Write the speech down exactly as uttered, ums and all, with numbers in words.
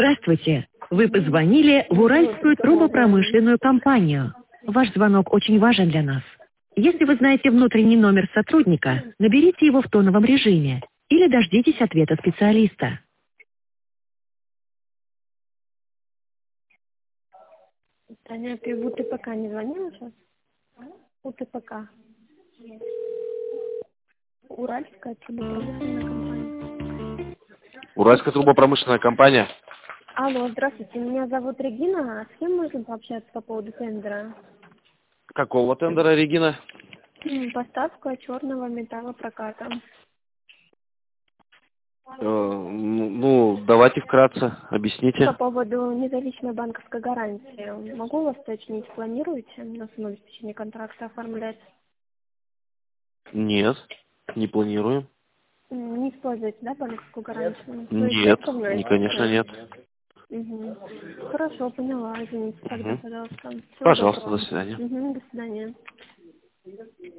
Здравствуйте. Вы позвонили в Уральскую трубопромышленную компанию. Ваш звонок очень важен для нас. Если вы знаете внутренний номер сотрудника, наберите его в тоновом режиме или дождитесь ответа специалиста. Таня, ты в УТПК не звонила сейчас? УТПК. Уральская трубопромышленная компания. Уральская трубопромышленная компания. Алло, здравствуйте, меня зовут Регина. С кем можно пообщаться по поводу тендера? Какого тендера, Регина? М, Поставка черного металлопроката. Э, ну, ну, давайте вкратце, По объясните. поводу независимой банковской гарантии. Могу у вас уточнить, планируете на сумму обеспечения контракта оформлять? Нет, не планируем. М, Не используете, да, банковскую гарантию? То есть Нет, не, оформляете? конечно, нет. Угу. Хорошо, поняла. Извините тогда, Мгм. пожалуйста. Всего Пожалуйста, доброго. до свидания. Угу, до свидания.